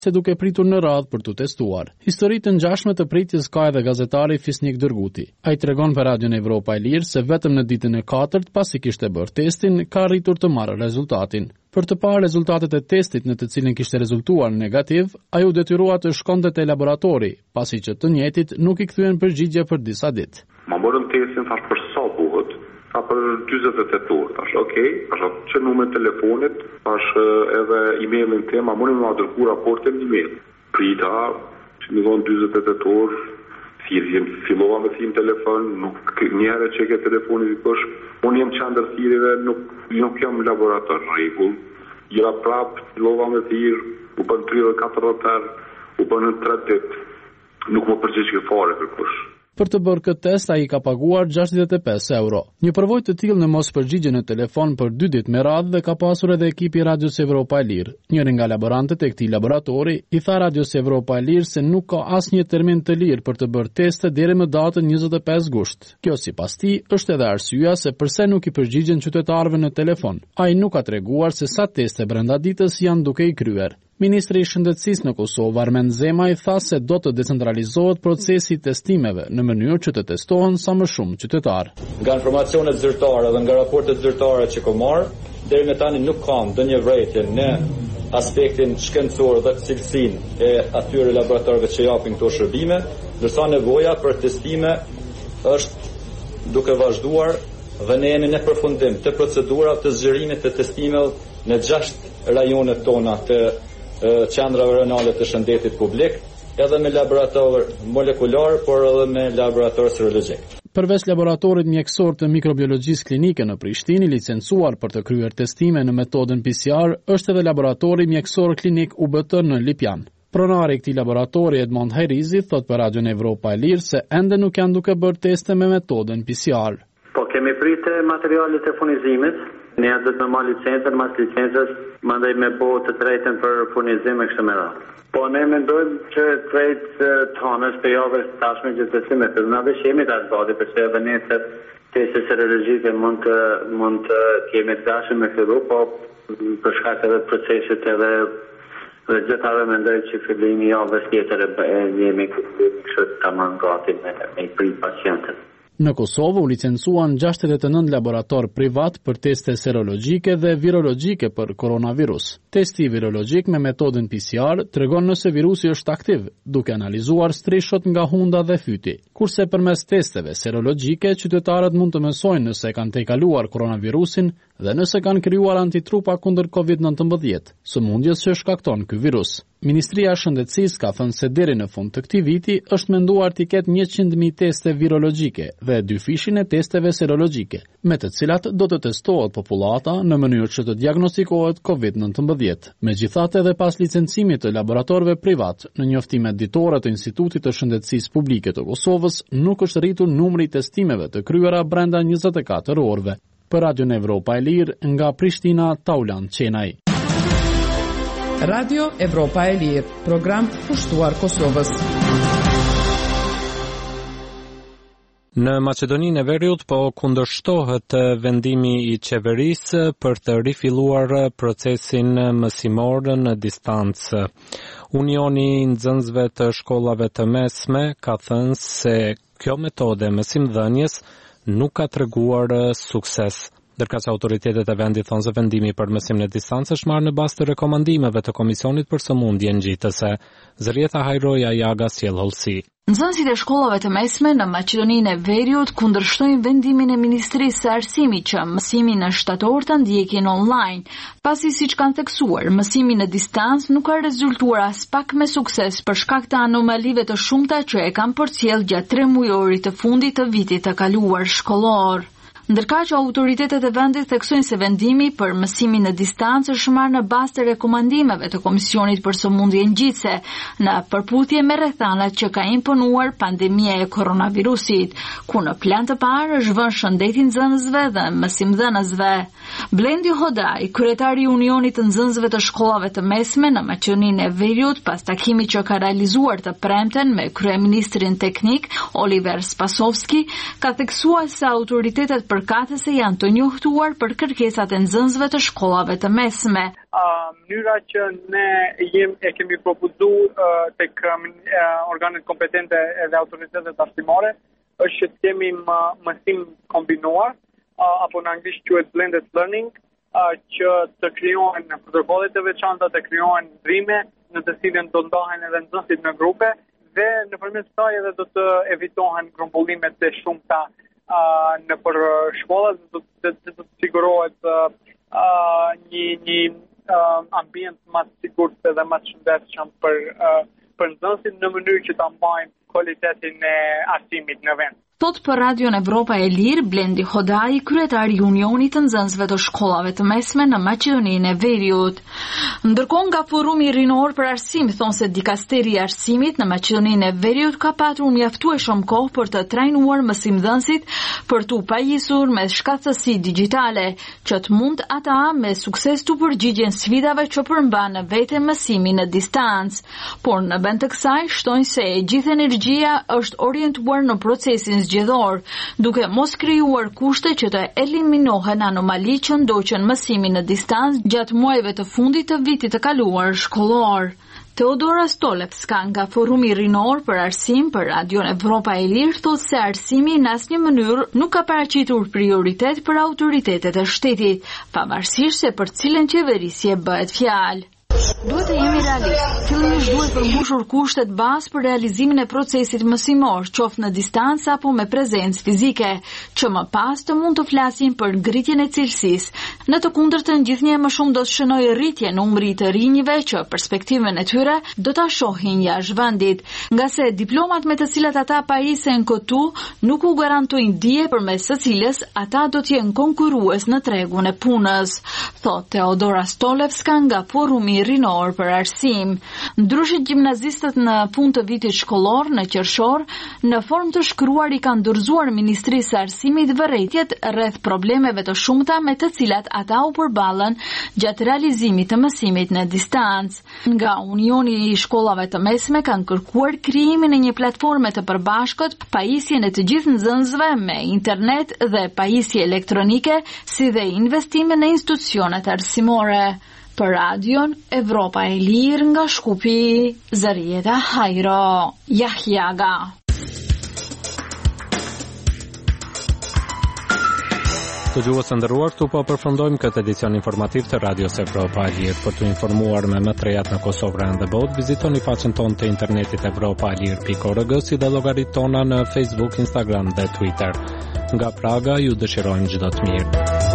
se duke pritur në radhë për të testuar. Historitë të ngjashme të pritjes ka edhe gazetari Fisnik Dërguti. Ai tregon për Radion Evropa e Lirë se vetëm në ditën e 4 pasi kishte bërë testin, ka arritur të marrë rezultatin. Për të parë rezultatet e testit në të cilin kishte rezultuar negativ, ai u detyrua të shkonte te laboratori, pasi që të njëjtit nuk i kthyen përgjigje për disa ditë. Ma morën testin thash për sa buhet, për 48 orë, thash që numrin telefonit, thash edhe emailin tim, ma morën ma dërgu raportin në email. Prita, që më dhonë 48 orë, fillova me thirrje telefon, nuk njëherë që ke telefonin i pësh, unë jem qendër thirrjeve, nuk jam laborator rregull. Jera prap, fillova me thirrje, u bën 34 herë, u bën 3 ditë, nuk më përgjigj fare kërkush. Për të bërë këtë test, ai ka paguar 65 euro. Një përvojë të tillë në mos përgjigje në telefon për 2 ditë me radhë dhe ka pasur edhe ekipi Radios Evropa e Lirë. Njëri nga laborantët e këtij laboratori i tha Radios Evropa e Lirë se nuk ka asnjë termin të lirë për të bërë teste deri më datën 25 gusht. Kjo sipas tij është edhe arsyeja se pse nuk i përgjigjen qytetarëve në telefon. Ai nuk ka treguar se sa teste brenda ditës janë duke i kryer. Ministri i Shëndetësisë në Kosovë, Armend Zemaj, tha se do të decentralizohet procesi i testimeve në mënyrë që të testohen sa më shumë qytetarë. Nga informacionet zyrtare dhe nga raportet zyrtare që kam marrë, deri më tani nuk kam ndonjë vërejtje në aspektin shkencor dhe cilësinë e atyre laboratorëve që japin këto shërbime, ndërsa nevoja për testime është duke vazhduar dhe ne jemi në përfundim të procedurave të zgjerimit të testimeve në 6 rajonet tona të qendrave renale të shëndetit publik, edhe me laborator molekular, por edhe me laborator serologjik. Përveç laboratorit mjekësor të mikrobiologjisë klinike në Prishtinë, licencuar për të kryer testime në metodën PCR, është edhe laboratori mjekësor klinik UBT në Lipjan. Pronari i këtij laboratori Edmond Hajrizi thot për Radion Evropa e Lirë se ende nuk janë duke bërë teste me metodën PCR. Po kemi pritë materialet e furnizimit. Ne do të marrim licencën, mas licencës, mandej me bëu të drejtën për furnizim e kështu me radhë. Po ne mendojmë që krejt tonës për javës tashme që të simet, na veshemi të asbadi, përse edhe ne se teste serologjike mund të kemi të dashën me fillu, po për shkak edhe procesit edhe dhe gjithave mendoj që fillimi javës tjetër e jemi kështu tamam gati me prit pacientët. Në Kosovë u licencuan 69 laborator privat për teste serologjike dhe virologjike për koronavirus. Testi virologjik me metodën PCR tregon nëse virusi është aktiv, duke analizuar streshot nga hunda dhe fyti. Kurse përmes testeve serologjike, qytetarët mund të mësojnë nëse kanë tejkaluar koronavirusin dhe nëse kanë krijuar antitrupa kundër COVID-19, sëmundjes që shkakton ky virus. Ministria e Shëndetësisë ka thënë se deri në fund të këtij viti është menduar të ketë 100.000 teste virologjike dhe 2 fishin e testeve serologjike, me të cilat do të testohet popullata në mënyrë që të diagnostikohet COVID-19. Megjithatë, edhe pas licencimit të laboratorëve privat, në njoftimet ditore të Institutit të Shëndetësisë Publike të Kosovës, nuk është rritur numri i testimeve të kryera brenda 24 orëve. Për Radion Evropa e Lirë, nga Prishtina, Taulan Qenaj. Radio Evropa e Lirë, program pushtuar Kosovës. Në Maqedoninë e Veriut po kundërshtohet vendimi i qeverisë për të rifilluar procesin mësimor në distancë. Unioni i nxënësve të shkollave të mesme ka thënë se kjo metodë mësimdhënies nuk ka treguar sukses. Ndërka që autoritetet e vendit thonë se vendimi për mësimin në distancë është marrë në bazë të rekomandimeve të Komisionit për Sëmundje Ngjitëse. Zërieta Hajroja Jaga sjell hollësi. Nxënësit e shkollave të mesme në Maqedoninë e Veriut kundërshtojnë vendimin e Ministrisë së Arsimit që mësimin në shtator ta ndjekin online, pasi siç kanë theksuar, mësimi në distancë nuk ka rezultuar as pak me sukses për shkak të anomalive të shumta që e kanë përcjell gjatë 3 mujorit të fundit të vitit të kaluar shkollor. Ndërka që autoritetet e vendit theksojnë se vendimi për mësimin në distancë është marrë në bazë të rekomandimeve të Komisionit për Sëmundje Ngjitëse në përputhje me rrethanat që ka imponuar pandemia e koronavirusit, ku në plan të parë është vënë shëndeti nxënësve dhe mësimdhënësve. Blendi Hodaj, kryetari i Unionit të nxënësve të shkollave të mesme në Maqedoninë e Veriut, pas takimit që ka realizuar të premten me kryeministrin teknik Oliver Spasovski, ka theksuar se autoritetet për përkatëse janë të njohtuar për kërkesat e nxënësve të shkollave të mesme. Mënyra që ne kemi propozuar tek organet kompetente dhe autoritetet arsimore është që kemi mësim kombinuar, apo në anglisht quhet blended learning, që të krijohen protokolle të veçanta, të krijohen ndrime në të cilën do ndahen edhe nxënësit në grupe dhe nëpërmjet kësaj edhe do të evitohen grumbullimet e shumta nëpër shkolla, do të sigurohet një ambient më të sigurt dhe më të shëndetshëm për nxënësit në mënyrë që ta mbajnë cilëtetin e arsimit në vend. Thot për Radion Evropa e Lirë, Blendi Hodai, kryetari i Unionit të nxënësve të shkollave të mesme në Maqedoninë e Veriut. Ndërkohë nga Forumi Rinor për Arsim thonë se Dikasteri i Arsimit në Maqedoninë e Veriut ka patur mjaftueshëm kohë për të trajnuar mësimdhënësit për t'u pajisur me shkatësi digjitale, që të mund ata me sukses t'u përgjigjen sfidave që përmban në vete mësimin në distancë. Por në vend të kësaj shtojnë se e gjithë energjia është orientuar në procesin zgjedhor, duke mos krijuar kushte që të eliminohen anomali që ndoqën mësimin në distancë gjatë muajve të fundit të vitit të kaluar shkollor. Teodora Stolevska nga Forumi Rinor për Arsim për Radion Evropa e Lirë thotë se arsimi në asnjë mënyrë nuk ka paraqitur prioritet për autoritetet e shtetit, pavarësisht se për cilën qeverisje bëhet fjalë. Duhet të jemi realistë. Fillimisht duhet përmbushur kushtet bazë për realizimin e procesit mësimor, qoftë në distancë apo me prezencë fizike, që më pas të mund të flasin për ngritjen e cilësisë. Në të kundërtën, gjithnjë më shumë do të shënojë rritje në numrit të rinjve që perspektivën e tyre do ta shohin jashtë vendit, nga se diplomat me të cilat ata pajisen këtu nuk u garantojnë dije përmes së cilës ata do të jenë konkurrues në tregun e punës, thotë Teodora Stolevska nga Forumi Rinor për Arsim. Ndryshit gjimnazistët në fund të vitit shkollor në qershor, në formë të shkruar i kanë dorëzuar Ministrisë së Arsimit vërejtjet rreth problemeve të shumta me të cilat ata u përballën gjatë realizimit të mësimit në distancë. Nga Unioni i Shkollave të Mesme kanë kërkuar krijimin e një platforme të përbashkët, pajisjen e të gjithë nxënësve me internet dhe pajisje elektronike, si dhe investime në institucionet arsimore. Për Radion Evropa e Lirë nga Shkupi, Zarieta Hajro, Jahjaga. Të gjuhës nderuar, këtu po përfundojmë këtë edicion informativ të Radios Evropa e Lirë. Për të informuar me më të rejat në Kosovë dhe botë, vizitoni faqen tonë të internetit evropaelir.org, si dhe llogaritë tona në Facebook, Instagram dhe Twitter. Nga Praga ju dëshirojmë çdo të mirë.